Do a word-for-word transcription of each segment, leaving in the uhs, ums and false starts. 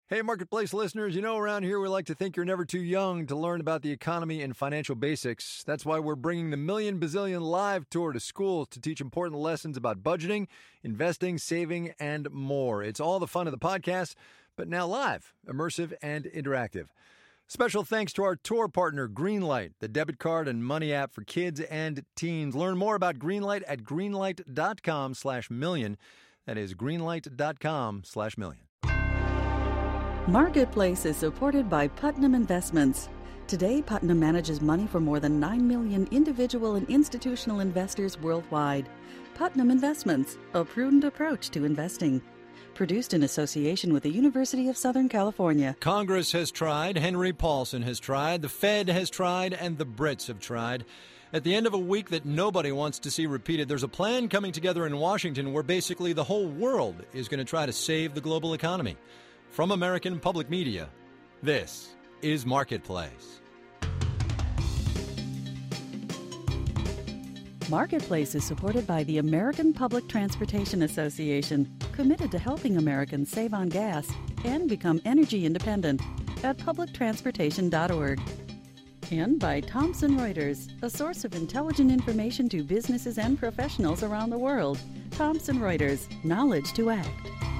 Hey, Marketplace listeners, you know around here we like to think you're never too young to learn about the economy and financial basics. That's why we're bringing the Million Bazillion Live Tour to schools to teach important lessons about budgeting, investing, saving, and more. It's all the fun of the podcast, but now live, immersive, and interactive. Special thanks to our tour partner, Greenlight, the debit card and money app for kids and teens. Learn more about Greenlight at greenlight.com slash million. That is greenlight.com slash million. Marketplace is supported by Putnam Investments. Today, Putnam manages money for more than nine million individual and institutional investors worldwide. Putnam Investments, a prudent approach to investing. Produced in association with the University of Southern California. Congress has tried, Henry Paulson has tried, the Fed has tried, and the Brits have tried. At the end of a week that nobody wants to see repeated, there's a plan coming together in Washington where basically the whole world is going to try to save the global economy. From American Public Media, this is Marketplace. Marketplace is supported by the American Public Transportation Association, committed to helping Americans save on gas and become energy independent at public transportation dot org. And by Thomson Reuters, a source of intelligent information to businesses and professionals around the world. Thomson Reuters, knowledge to act.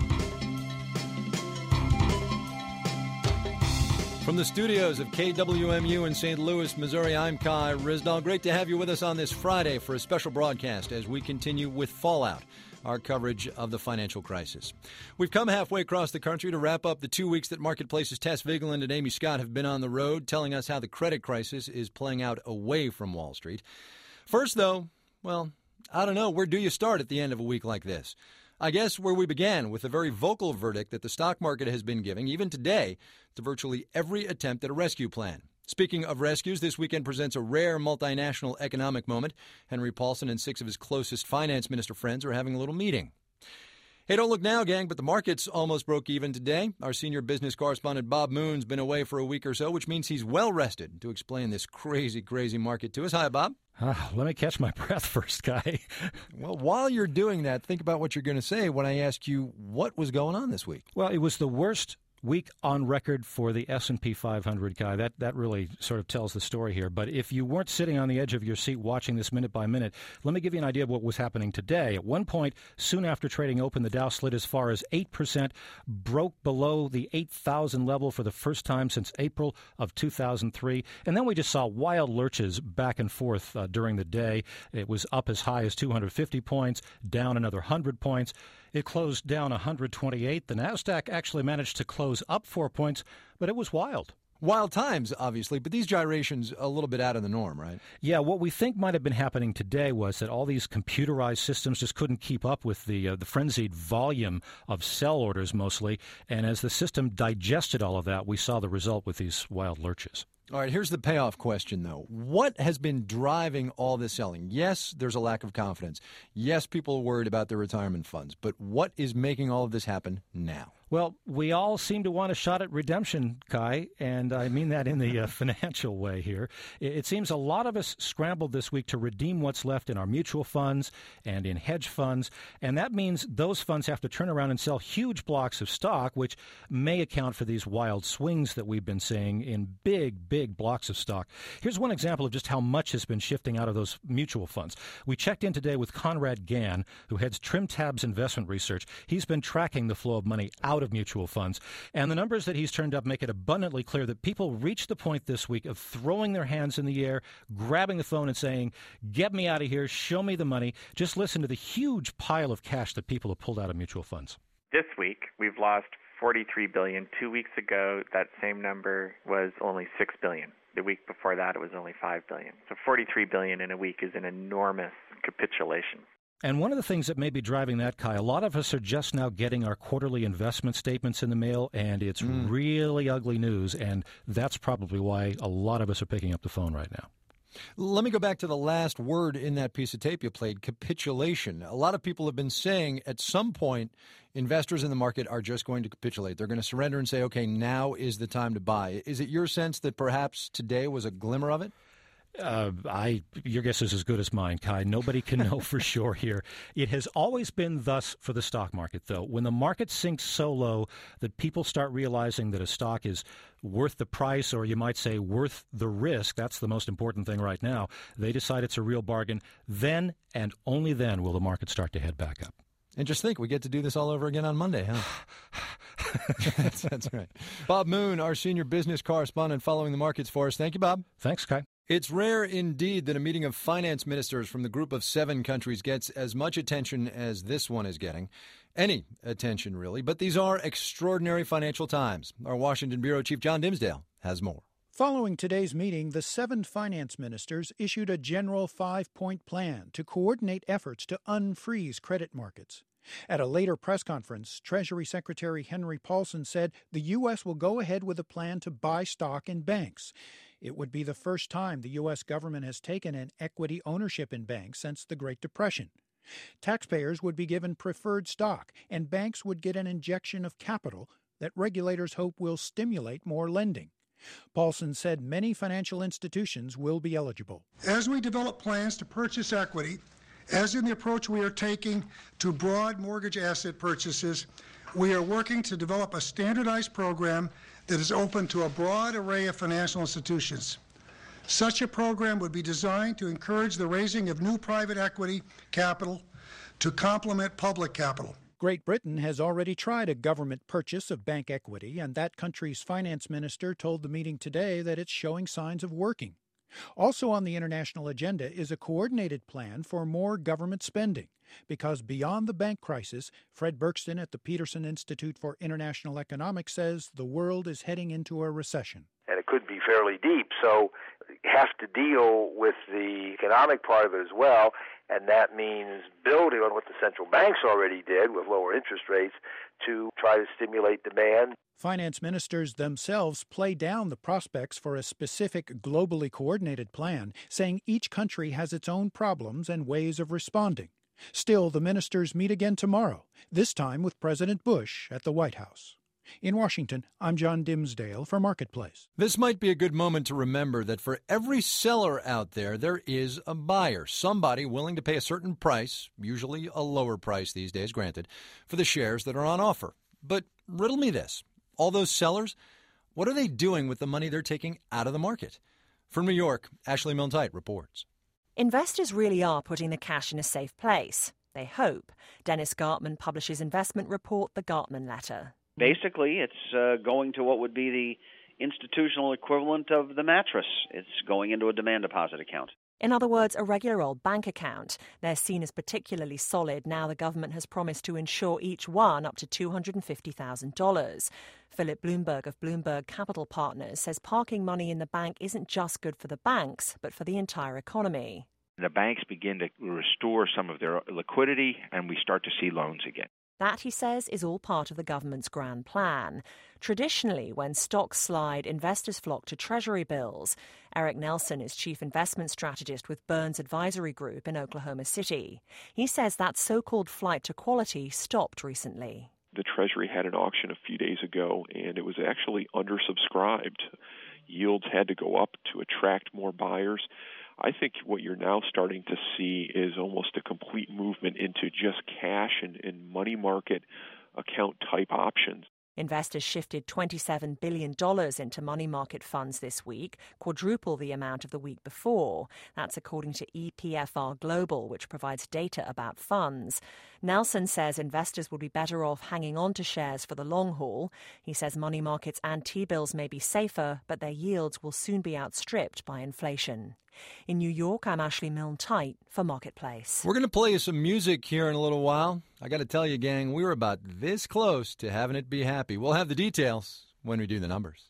From the studios of K W M U in Saint Louis, Missouri, I'm Kai Ryssdal. Great to have you with us on this Friday for a special broadcast as we continue with Fallout, our coverage of the financial crisis. We've come halfway across the country to wrap up the two weeks that Marketplace's Tess Vigeland and Amy Scott have been on the road, telling us how the credit crisis is playing out away from Wall Street. First, though, well, I don't know, where do you start at the end of a week like this? I guess where we began, with the very vocal verdict that the stock market has been giving, even today, to virtually every attempt at a rescue plan. Speaking of rescues, this weekend presents a rare multinational economic moment. Henry Paulson and six of his closest finance minister friends are having a little meeting. Hey, don't look now, gang, but the markets almost broke even today. Our senior business correspondent Bob Moon's been away for a week or so, which means he's well rested to explain this crazy, crazy market to us. Hi, Bob. Uh, let me catch my breath first, Guy. Well, while you're doing that, think about what you're going to say when I ask you what was going on this week. Well, it was the worst week on record for the S and P five hundred, Guy. That that really sort of tells the story here. But if you weren't sitting on the edge of your seat watching this minute by minute, let me give you an idea of what was happening today. At one point, soon after trading open, the Dow slid as far as eight percent, broke below the eight thousand level for the first time since April of two thousand three. And then we just saw wild lurches back and forth uh, during the day. It was up as high as two hundred fifty points, down another one hundred points. It closed down one hundred twenty-eight. The NASDAQ actually managed to close up four points, but it was wild. Wild times, obviously, but these gyrations a little bit out of the norm, right? Yeah, what we think might have been happening today was that all these computerized systems just couldn't keep up with the uh, the frenzied volume of sell orders mostly, and as the system digested all of that, we saw the result with these wild lurches. All right, here's the payoff question, though. What has been driving all this selling? Yes, there's a lack of confidence. Yes, people are worried about their retirement funds. But what is making all of this happen now? Well, we all seem to want a shot at redemption, Kai, and I mean that in the uh, financial way here. It, it seems a lot of us scrambled this week to redeem what's left in our mutual funds and in hedge funds, and that means those funds have to turn around and sell huge blocks of stock, which may account for these wild swings that we've been seeing in big, big blocks of stock. Here's one example of just how much has been shifting out of those mutual funds. We checked in today with Conrad Gann, who heads TrimTabs Investment Research. He's been tracking the flow of money out of mutual funds, and the numbers that he's turned up make it abundantly clear that people reached the point this week of throwing their hands in the air, grabbing the phone and saying, "Get me out of here, show me the money." Just listen to the huge pile of cash that people have pulled out of mutual funds. This week, we've lost forty-three billion dollars. Two weeks ago, that same number was only six billion dollars. The week before that, it was only five billion dollars. So forty-three billion dollars in a week is an enormous capitulation. And one of the things that may be driving that, Kai, a lot of us are just now getting our quarterly investment statements in the mail, and it's mm. really ugly news, and that's probably why a lot of us are picking up the phone right now. Let me go back to the last word in that piece of tape you played, capitulation. A lot of people have been saying at some point investors in the market are just going to capitulate. They're going to surrender and say, okay, now is the time to buy. Is it your sense that perhaps today was a glimmer of it? Uh, I, your guess is as good as mine, Kai. Nobody can know for sure here. It has always been thus for the stock market, though. When the market sinks so low that people start realizing that a stock is worth the price, or you might say worth the risk, that's the most important thing right now, they decide it's a real bargain, then and only then will the market start to head back up. And just think, we get to do this all over again on Monday, huh? that's, that's right. Bob Moon, our senior business correspondent following the markets for us. Thank you, Bob. Thanks, Kai. It's rare indeed that a meeting of finance ministers from the group of seven countries gets as much attention as this one is getting. Any attention, really. But these are extraordinary financial times. Our Washington Bureau Chief John Dimsdale has more. Following today's meeting, the seven finance ministers issued a general five-point plan to coordinate efforts to unfreeze credit markets. At a later press conference, Treasury Secretary Henry Paulson said the U S will go ahead with a plan to buy stock in banks. It would be the first time the U S government has taken an equity ownership in banks since the Great Depression. Taxpayers would be given preferred stock, and banks would get an injection of capital that regulators hope will stimulate more lending. Paulson said many financial institutions will be eligible. As we develop plans to purchase equity, as in the approach we are taking to broad mortgage asset purchases, we are working to develop a standardized program that is open to a broad array of financial institutions. Such a program would be designed to encourage the raising of new private equity capital to complement public capital. Great Britain has already tried a government purchase of bank equity, and that country's finance minister told the meeting today that it's showing signs of working. Also on the international agenda is a coordinated plan for more government spending, because beyond the bank crisis, Fred Berkston at the Peterson Institute for International Economics says the world is heading into a recession. And it could be fairly deep, so you have to deal with the economic part of it as well, and that means building on what the central banks already did with lower interest rates to try to stimulate demand. Finance ministers themselves play down the prospects for a specific globally coordinated plan, saying each country has its own problems and ways of responding. Still, the ministers meet again tomorrow, this time with President Bush at the White House. In Washington, I'm John Dimsdale for Marketplace. This might be a good moment to remember that for every seller out there, there is a buyer, somebody willing to pay a certain price, usually a lower price these days, granted, for the shares that are on offer. But riddle me this. All those sellers, what are they doing with the money they're taking out of the market? From New York, Ashley Milne-Tyte reports. Investors really are putting the cash in a safe place. They hope. Dennis Gartman publishes investment report, The Gartman Letter. Basically, it's uh, going to what would be the institutional equivalent of the mattress. It's going into a demand deposit account. In other words, a regular old bank account. They're seen as particularly solid now the government has promised to insure each one up to two hundred fifty thousand dollars. Philip Bloomberg of Bloomberg Capital Partners says parking money in the bank isn't just good for the banks, but for the entire economy. The banks begin to restore some of their liquidity, and we start to see loans again. That, he says, is all part of the government's grand plan. Traditionally, when stocks slide, investors flock to Treasury bills. Eric Nelson is chief investment strategist with Burns Advisory Group in Oklahoma City. He says that so-called flight to quality stopped recently. The Treasury had an auction a few days ago, and it was actually undersubscribed. Yields had to go up to attract more buyers. I think what you're now starting to see is almost a complete movement into just cash and, and money market account type options. Investors shifted twenty-seven billion dollars into money market funds this week, quadruple the amount of the week before. That's according to E P F R Global, which provides data about funds. Nelson says investors will be better off hanging on to shares for the long haul. He says money markets and T-bills may be safer, but their yields will soon be outstripped by inflation. In New York, I'm Ashley Milne-Tyte for Marketplace. We're going to play you some music here in a little while. I got to tell you, gang, we were about this close to having it be happy. We'll have the details when we do the numbers.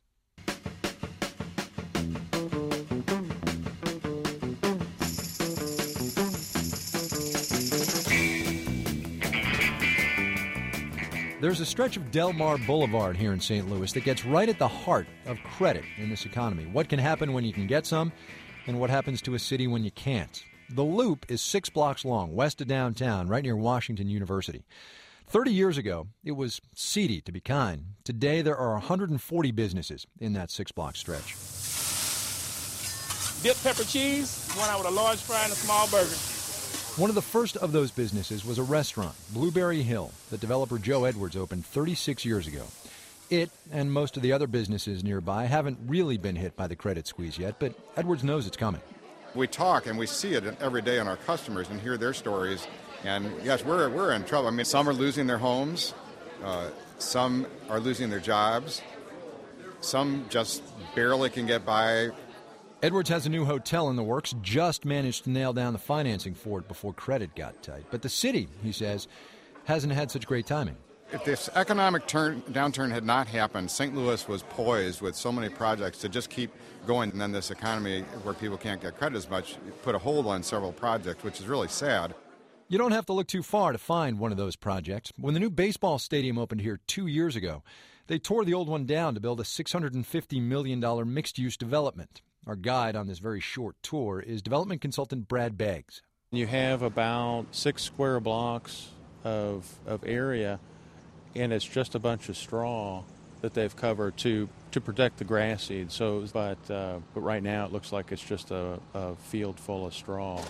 There's a stretch of Del Mar Boulevard here in Saint Louis that gets right at the heart of credit in this economy. What can happen when you can get some, and what happens to a city when you can't. The Loop is six blocks long, west of downtown, right near Washington University. Thirty years ago, it was seedy, to be kind. Today, there are one hundred forty businesses in that six-block stretch. dipped pepper cheese, one out with a large fry and a small burger. One of the first of those businesses was a restaurant, Blueberry Hill, that developer Joe Edwards opened thirty-six years ago. It and most of the other businesses nearby haven't really been hit by the credit squeeze yet, but Edwards knows it's coming. We talk and we see it every day on our customers and hear their stories. And yes, we're we're in trouble. I mean, some are losing their homes, uh, some are losing their jobs, some just barely can get by. Edwards has a new hotel in the works, just managed to nail down the financing for it before credit got tight. But the city, he says, hasn't had such great timing. If this economic turn, downturn had not happened, Saint Louis was poised with so many projects to just keep going. And then this economy where people can't get credit as much put a hold on several projects, which is really sad. You don't have to look too far to find one of those projects. When the new baseball stadium opened here two years ago, they tore the old one down to build a six hundred fifty million dollars mixed-use development. Our guide on this very short tour is development consultant Brad Beggs. You have about six square blocks of of area, and it's just a bunch of straw that they've covered to, to protect the grass seed. So, but uh, but right now it looks like it's just a, a field full of straw.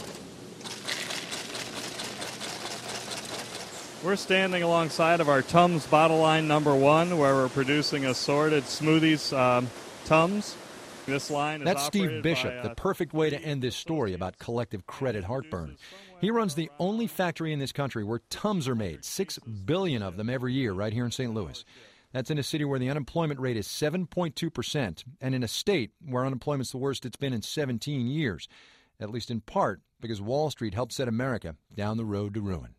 We're standing alongside of our Tums bottle line number one, where we're producing assorted smoothies, um, Tums. This line is That's Steve Bishop, by, uh, the perfect way to end this story about collective credit heartburn. He runs the only factory in this country where Tums are made, six billion of them every year right here in Saint Louis. That's in a city where the unemployment rate is seven point two percent and in a state where unemployment's the worst it's been in seventeen years, at least in part because Wall Street helped set America down the road to ruin.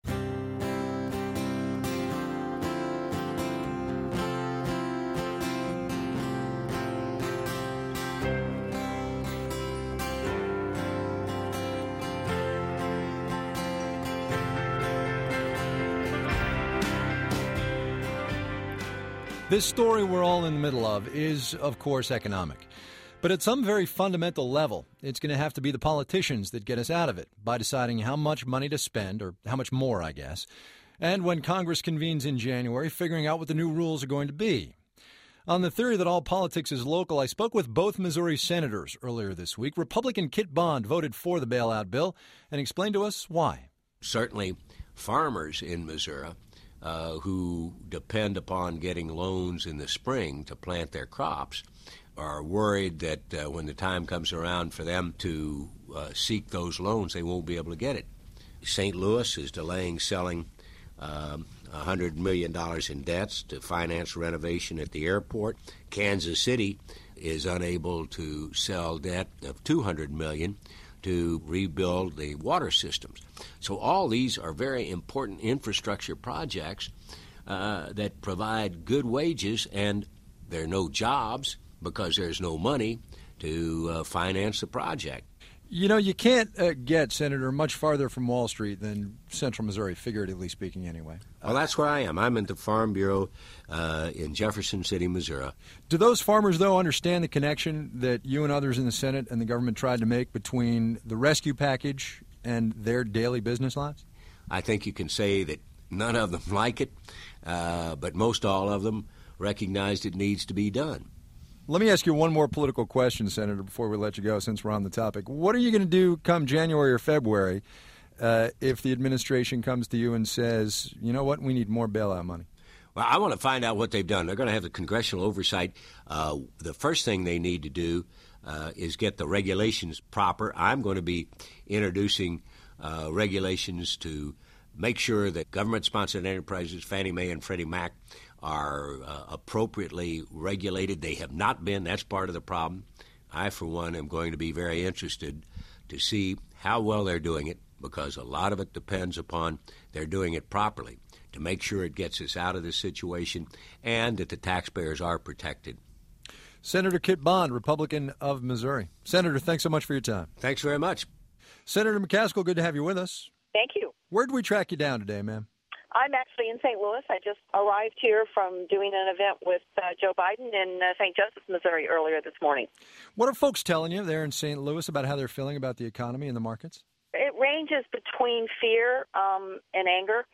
This story we're all in the middle of is, of course, economic. But at some very fundamental level, it's going to have to be the politicians that get us out of it by deciding how much money to spend, or how much more, I guess. And when Congress convenes in January, figuring out what the new rules are going to be. On the theory that all politics is local, I spoke with both Missouri senators earlier this week. Republican Kit Bond voted for the bailout bill and explained to us why. Certainly, farmers in Missouri Uh, who depend upon getting loans in the spring to plant their crops are worried that uh, when the time comes around for them to uh, seek those loans, they won't be able to get it. Saint Louis is delaying selling um, one hundred million dollars in debts to finance renovation at the airport. Kansas City is unable to sell debt of two hundred million dollars to rebuild the water systems. So all these are very important infrastructure projects uh, that provide good wages, and there are no jobs because there's no money to uh, finance the project. You know, you can't uh, get, Senator, much farther from Wall Street than Central Missouri, figuratively speaking, anyway. Well, that's where I am. I'm at the Farm Bureau uh, in Jefferson City, Missouri. Do those farmers, though, understand the connection that you and others in the Senate and the government tried to make between the rescue package and their daily business lives? I think you can say that none of them like it, uh, but most all of them recognized it needs to be done. Let me ask you one more political question, Senator, before we let you go, since we're on the topic. What are you going to do come January or February uh, if the administration comes to you and says, you know what, we need more bailout money? Well, I want to find out what they've done. They're going to have the congressional oversight. Uh, the first thing they need to do uh, is get the regulations proper. I'm going to be introducing uh, regulations to make sure that government-sponsored enterprises, Fannie Mae and Freddie Mac, are uh, appropriately regulated. They have not been. That's part of the problem. I, for one, am going to be very interested to see how well they're doing it, because a lot of it depends upon they're doing it properly, to make sure it gets us out of this situation and that the taxpayers are protected. Senator Kit Bond, Republican of Missouri. Senator, thanks so much for your time. Thanks very much. Senator McCaskill, good to have you with us. Thank you. Where did we track you down today, ma'am? I'm actually in Saint Louis. I just arrived here from doing an event with uh, Joe Biden in uh, Saint Joseph, Missouri, earlier this morning. What are folks telling you there in Saint Louis about how they're feeling about the economy and the markets? It ranges between fear um, and anger.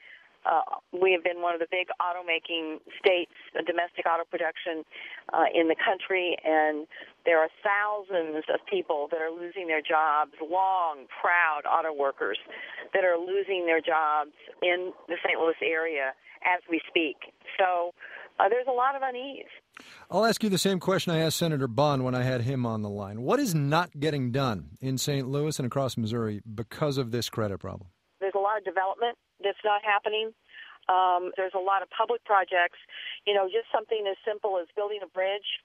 Uh, we have been one of the big automaking states, domestic auto production uh, in the country, and there are thousands of people that are losing their jobs, long, proud auto workers that are losing their jobs in the Saint Louis area as we speak. So uh, there's a lot of unease. I'll ask you the same question I asked Senator Bond when I had him on the line. What is not getting done in Saint Louis and across Missouri because of this credit problem? There's a lot of development that's not happening. Um, there's a lot of public projects, you know, just something as simple as building a bridge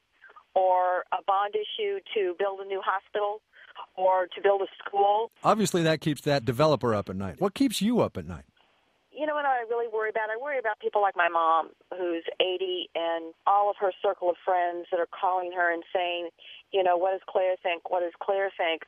or a bond issue to build a new hospital or to build a school. Obviously, that keeps that developer up at night. What keeps you up at night? You know what I really worry about? I worry about people like my mom, who's eighty, and all of her circle of friends that are calling her and saying, you know, what does Claire think? What does Claire think?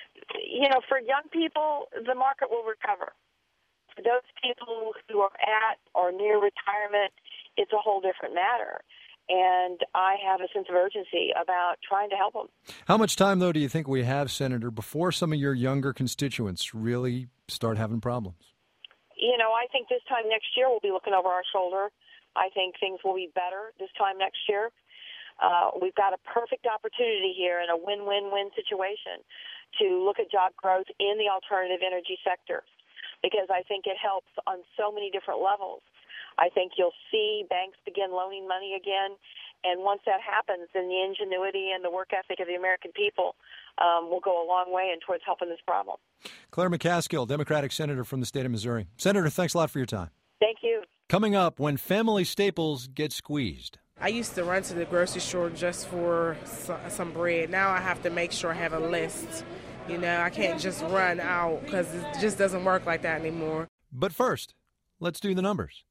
You know, for young people, the market will recover. For those people who are at or near retirement, it's a whole different matter. And I have a sense of urgency about trying to help them. How much time, though, do you think we have, Senator, before some of your younger constituents really start having problems? You know, I think this time next year we'll be looking over our shoulder. I think things will be better this time next year. Uh, we've got a perfect opportunity here in a win-win-win situation to look at job growth in the alternative energy sector, because I think it helps on so many different levels. I think you'll see banks begin loaning money again, and once that happens, then the ingenuity and the work ethic of the American people um, will go a long way in towards helping this problem. Claire McCaskill, Democratic Senator from the state of Missouri. Senator, thanks a lot for your time. Thank you. Coming up, when family staples get squeezed. I used to run to the grocery store just for some bread. Now I have to make sure I have a list. You know, I can't just run out because it just doesn't work like that anymore. But first, let's do the numbers.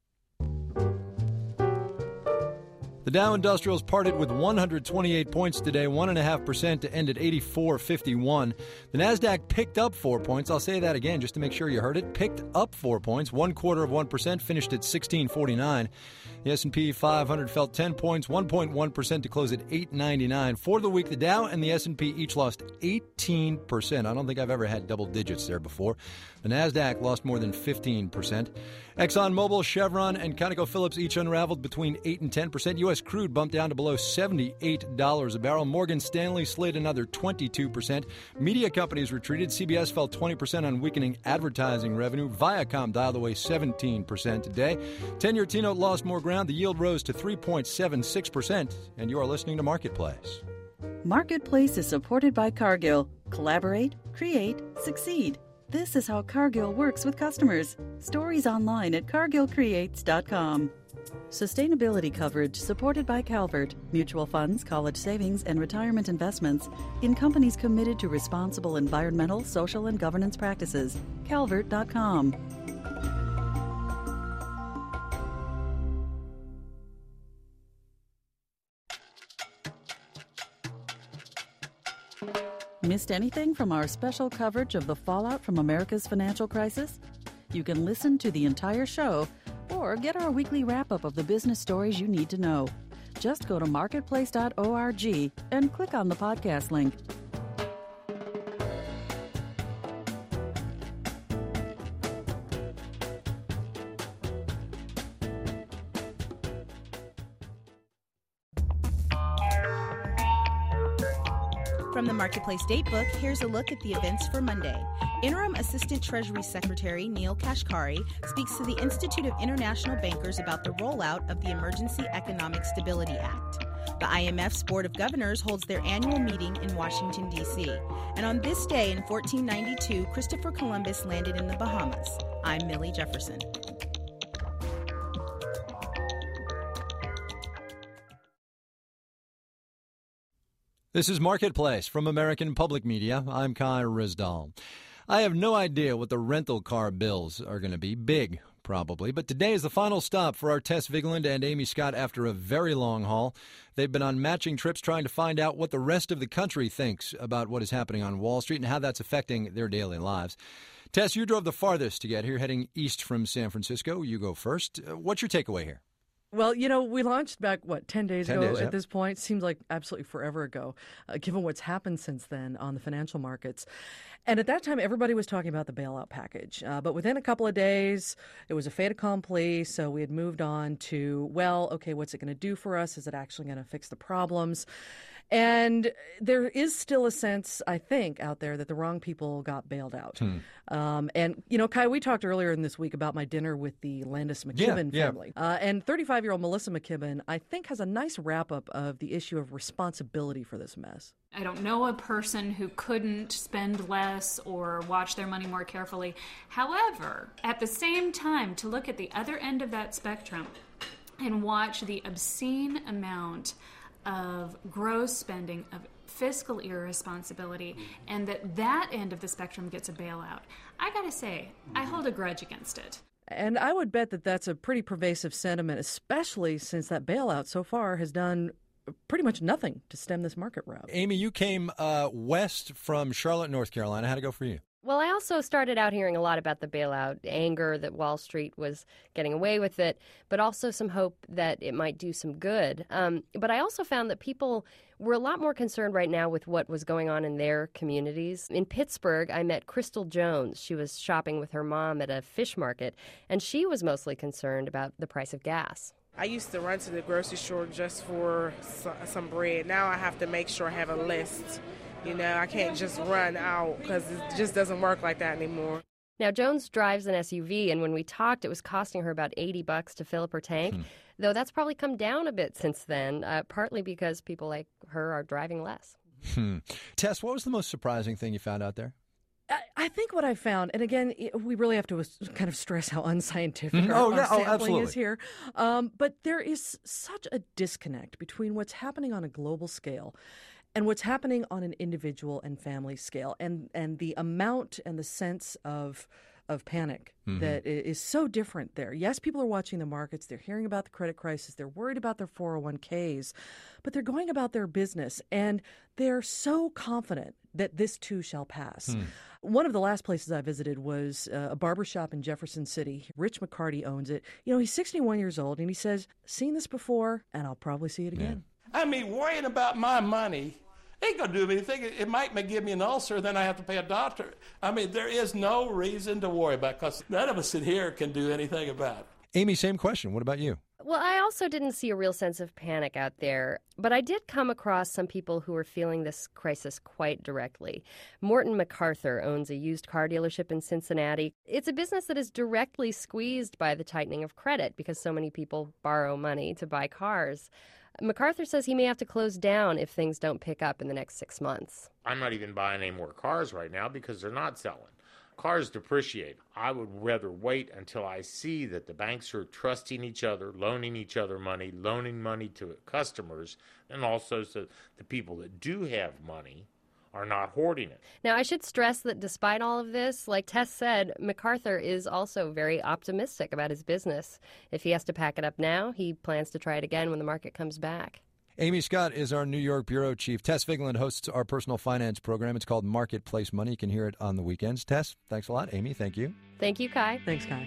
The Dow Industrials parted with one hundred twenty-eight points today, one point five percent to end at eighty-four fifty-one. The Nasdaq picked up four points. I'll say that again just to make sure you heard it. Picked up four points, one quarter of one percent, finished at sixteen forty-nine. The S and P five hundred fell ten points, one point one percent to close at eight ninety-nine. For the week, the Dow and the S and P each lost eighteen percent. I don't think I've ever had double digits there before. The Nasdaq lost more than fifteen percent. ExxonMobil, Chevron, and ConocoPhillips each unraveled between eight and ten percent. U S crude bumped down to below seventy-eight dollars a barrel. Morgan Stanley slid another twenty-two percent. Media companies retreated. C B S fell twenty percent on weakening advertising revenue. Viacom dialed away seventeen percent today. ten-year T-note lost more ground. The yield rose to three point seven six percent. And you are listening to Marketplace. Marketplace is supported by Cargill. Collaborate, create, succeed. This is how Cargill works with customers. Stories online at cargill creates dot com. Sustainability coverage supported by Calvert, mutual funds, college savings, and retirement investments in companies committed to responsible environmental, social, and governance practices. calvert dot com. Missed anything from our special coverage of the fallout from America's financial crisis? You can listen to the entire show or get our weekly wrap-up of the business stories you need to know. Just go to marketplace dot org and click on the podcast link. From the Marketplace Datebook, here's a look at the events for Monday. Interim Assistant Treasury Secretary Neil Kashkari speaks to the Institute of International Bankers about the rollout of the Emergency Economic Stability Act. The I M F's Board of Governors holds their annual meeting in Washington, D C And on this day in fourteen ninety-two, Christopher Columbus landed in the Bahamas. I'm Millie Jefferson. This is Marketplace from American Public Media. I'm Kai Ryssdal. I have no idea what the rental car bills are going to be. Big, probably. But today is the final stop for our Tess Vigeland and Amy Scott after a very long haul. They've been on matching trips trying to find out what the rest of the country thinks about what is happening on Wall Street and how that's affecting their daily lives. Tess, you drove the farthest to get here, heading east from San Francisco. You go first. Uh, what's your takeaway here? Well, you know, we launched back, what, ten days ten ago days, at yep. this point. Seems like absolutely forever ago, uh, given what's happened since then on the financial markets. And at that time, everybody was talking about the bailout package. Uh, but within a couple of days, it was a fait accompli. So we had moved on to, well, okay, what's it going to do for us? Is it actually going to fix the problems? And there is still a sense, I think, out there that the wrong people got bailed out. Hmm. Um, and, you know, Kai, we talked earlier in this week about my dinner with the Landis McKibben yeah, family. Yeah. Uh, and thirty-five-year-old Melissa McKibben, I think, has a nice wrap-up of the issue of responsibility for this mess. I don't know a person who couldn't spend less or watch their money more carefully. However, at the same time, to look at the other end of that spectrum and watch the obscene amount of gross spending, of fiscal irresponsibility, and that that end of the spectrum gets a bailout, I gotta say, I hold a grudge against it. And I would bet that that's a pretty pervasive sentiment, especially since that bailout so far has done pretty much nothing to stem this market rout. Amy, you came uh, west from Charlotte, North Carolina. How'd it go for you? Well, I also started out hearing a lot about the bailout, anger that Wall Street was getting away with it, but also some hope that it might do some good. Um, but I also found that people were a lot more concerned right now with what was going on in their communities. In Pittsburgh, I met Crystal Jones. She was shopping with her mom at a fish market, and she was mostly concerned about the price of gas. I used to run to the grocery store just for some bread. Now I have to make sure I have a list. You know, I can't just run out because it just doesn't work like that anymore. Now, Jones drives an S U V, and when we talked, it was costing her about eighty bucks to fill up her tank, hmm. though that's probably come down a bit since then, uh, partly because people like her are driving less. Hmm. Tess, what was the most surprising thing you found out there? I think what I found, and again, we really have to kind of stress how unscientific mm-hmm. our, oh, yeah. our sampling oh, absolutely. is here, um, but there is such a disconnect between what's happening on a global scale and what's happening on an individual and family scale, and, and the amount and the sense of of panic mm-hmm. that is so different there. Yes, people are watching the markets. They're hearing about the credit crisis. They're worried about their four oh one k's, but they're going about their business, and they're so confident that this too shall pass. Mm. One of the last places I visited was uh, a barbershop in Jefferson City. Rich McCarty owns it. You know, he's sixty-one years old, and he says, seen this before, and I'll probably see it again. Yeah. I mean, worrying about my money ain't going to do anything. It might give me an ulcer, then I have to pay a doctor. I mean, there is no reason to worry about it because none of us in here can do anything about it. Amy, same question. What about you? Well, I also didn't see a real sense of panic out there, but I did come across some people who were feeling this crisis quite directly. Morton MacArthur owns a used car dealership in Cincinnati. It's a business that is directly squeezed by the tightening of credit because so many people borrow money to buy cars. MacArthur says he may have to close down if things don't pick up in the next six months. I'm not even buying any more cars right now because they're not selling. Cars depreciate. I would rather wait until I see that the banks are trusting each other, loaning each other money, loaning money to customers, and also so the people that do have money are not hoarding it. Now, I should stress that despite all of this, like Tess said, MacArthur is also very optimistic about his business. If he has to pack it up now, he plans to try it again when the market comes back. Amy Scott is our New York bureau chief. Tess Vigland hosts our personal finance program. It's called Marketplace Money. You can hear it on the weekends. Tess, thanks a lot. Amy, thank you. Thank you, Kai. Thanks, Kai.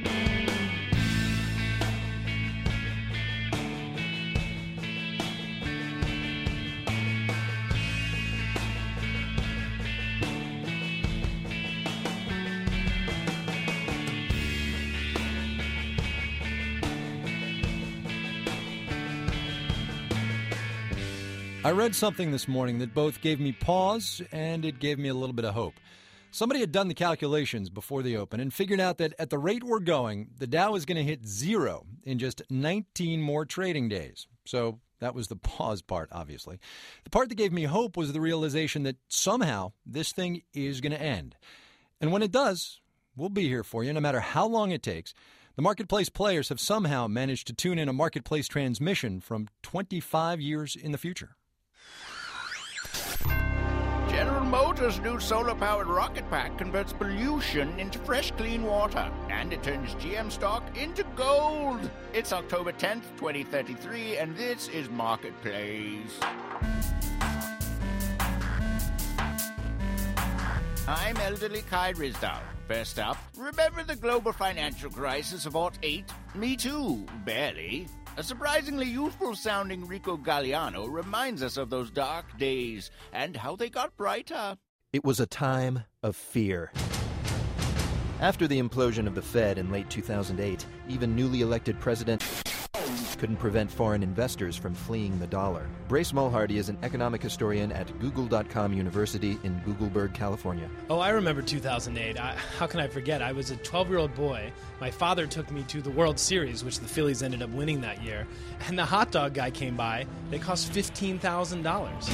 I read something this morning that both gave me pause and it gave me a little bit of hope. Somebody had done the calculations before the open and figured out that at the rate we're going, the Dow is going to hit zero in just nineteen more trading days. So that was the pause part, obviously. The part that gave me hope was the realization that somehow this thing is going to end. And when it does, we'll be here for you no matter how long it takes. The Marketplace players have somehow managed to tune in a Marketplace transmission from twenty-five years in the future. General Motors' new solar-powered rocket pack converts pollution into fresh, clean water, and it turns G M stock into gold. It's October tenth, twenty thirty-three, and this is Marketplace. I'm elderly Kai Rizdal. First up, remember the global financial crisis of oh eight? Me too, barely. A surprisingly youthful-sounding Rico Galliano reminds us of those dark days and how they got brighter. It was a time of fear. After the implosion of the Fed in late two thousand eight, even newly elected President couldn't prevent foreign investors from fleeing the dollar. Brace Mulhardy is an economic historian at Google dot com University in Googleburg, California. Oh, I remember two thousand eight. I, how can I forget? I was a twelve-year-old boy. My father took me to the World Series, which the Phillies ended up winning that year. And the hot dog guy came by. They cost fifteen thousand dollars.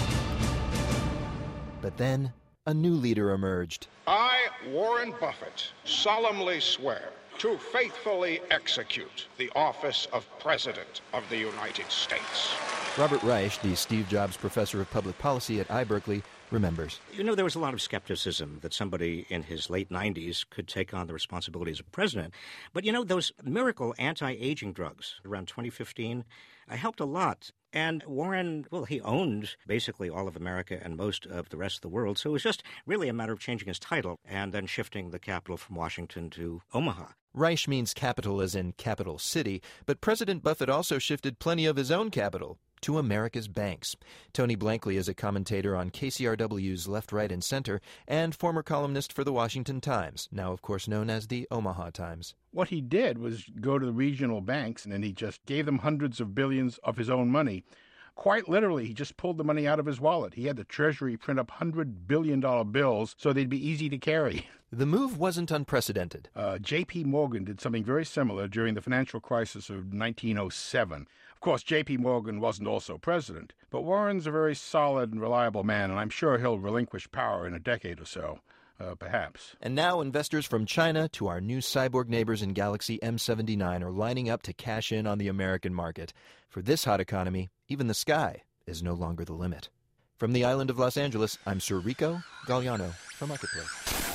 But then, a new leader emerged. I, Warren Buffett, solemnly swear to faithfully execute the office of President of the United States. Robert Reich, the Steve Jobs Professor of Public Policy at iBerkeley, remembers. You know, there was a lot of skepticism that somebody in his late nineties could take on the responsibilities of president. But, you know, those miracle anti-aging drugs around twenty fifteen uh, helped a lot. And Warren, well, he owned basically all of America and most of the rest of the world. So it was just really a matter of changing his title and then shifting the capital from Washington to Omaha. Reich means capital as in capital city, but President Buffett also shifted plenty of his own capital to America's banks. Tony Blankley is a commentator on K C R W's Left, Right, and Center and former columnist for the Washington Times, now of course known as the Omaha Times. What he did was go to the regional banks and then he just gave them hundreds of billions of his own money. Quite literally, he just pulled the money out of his wallet. He had the Treasury print up one hundred billion dollars bills so they'd be easy to carry. The move wasn't unprecedented. Uh, J P. Morgan did something very similar during the financial crisis of nineteen oh seven. Of course, J P. Morgan wasn't also president, but Warren's a very solid and reliable man, and I'm sure he'll relinquish power in a decade or so. Uh, perhaps. And now investors from China to our new cyborg neighbors in Galaxy M seventy-nine are lining up to cash in on the American market. For this hot economy, even the sky is no longer the limit. From the island of Los Angeles, I'm Sir Rico Galliano for Marketplace.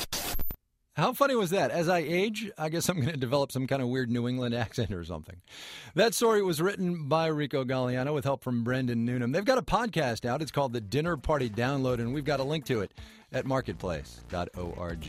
How funny was that? As I age, I guess I'm going to develop some kind of weird New England accent or something. That story was written by Rico Galliano with help from Brendan Noonan. They've got a podcast out. It's called The Dinner Party Download, and we've got a link to it at marketplace dot org.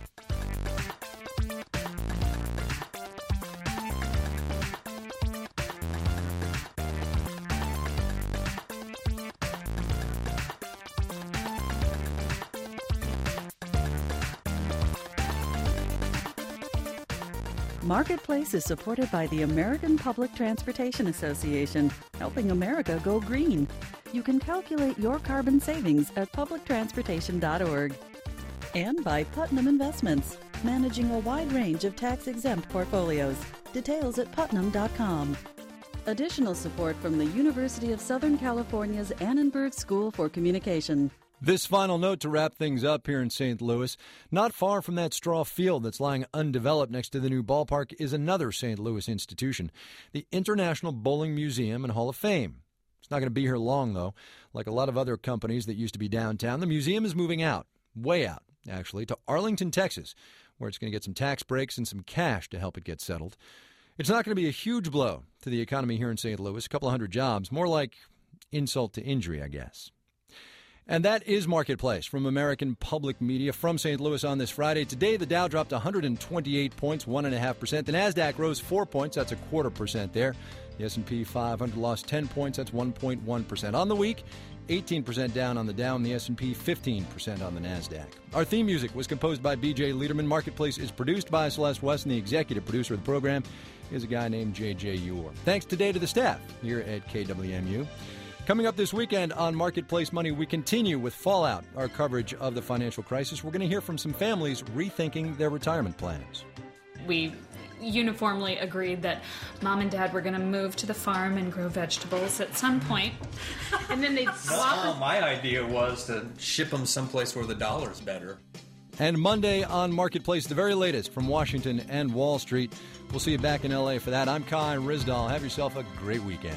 Marketplace is supported by the American Public Transportation Association, helping America go green. You can calculate your carbon savings at public transportation dot org. And by Putnam Investments, managing a wide range of tax-exempt portfolios. Details at putnam dot com. Additional support from the University of Southern California's Annenberg School for Communication. This final note to wrap things up here in Saint Louis. Not far from that straw field that's lying undeveloped next to the new ballpark is another Saint Louis institution, the International Bowling Museum and Hall of Fame. It's not going to be here long, though. Like a lot of other companies that used to be downtown, the museum is moving out, way out, actually, to Arlington, Texas, where it's going to get some tax breaks and some cash to help it get settled. It's not going to be a huge blow to the economy here in Saint Louis, a couple of hundred jobs, more like insult to injury, I guess. And that is Marketplace from American Public Media from Saint Louis on this Friday. Today, the Dow dropped one hundred twenty-eight points, one point five percent. The NASDAQ rose four points. That's a quarter percent there. The S and P five hundred lost ten points. That's one point one percent. On the week, eighteen percent down on the Dow and the S and P, fifteen percent on the NASDAQ. Our theme music was composed by B J Liederman. Marketplace is produced by Celeste West, and the executive producer of the program is a guy named J J Ewer. Thanks today to the staff here at K W M U. Coming up this weekend on Marketplace Money, we continue with Fallout, our coverage of the financial crisis. We're going to hear from some families rethinking their retirement plans. We uniformly agreed that Mom and Dad were going to move to the farm and grow vegetables at some point, and then they'd swap. No, my idea was to ship them someplace where the dollar's better. And Monday on Marketplace, the very latest from Washington and Wall Street. We'll see you back in L A for that. I'm Kai Rizdal. Have yourself a great weekend.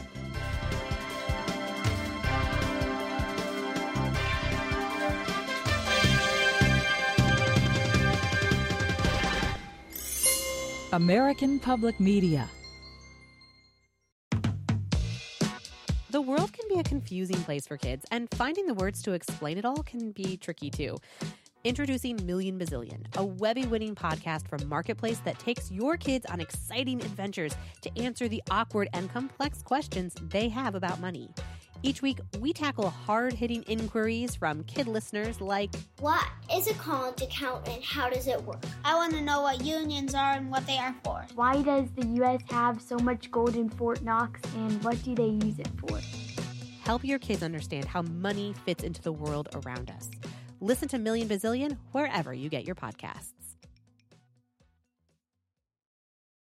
American Public Media. The world can be a confusing place for kids, and finding the words to explain it all can be tricky too. Introducing Million Bazillion, a Webby-winning podcast from Marketplace that takes your kids on exciting adventures to answer the awkward and complex questions they have about money. Each week, we tackle hard-hitting inquiries from kid listeners like, what is a college account and how does it work? I want to know what unions are and what they are for. Why does the U S have so much gold in Fort Knox and what do they use it for? Help your kids understand how money fits into the world around us. Listen to Million Bazillion wherever you get your podcasts.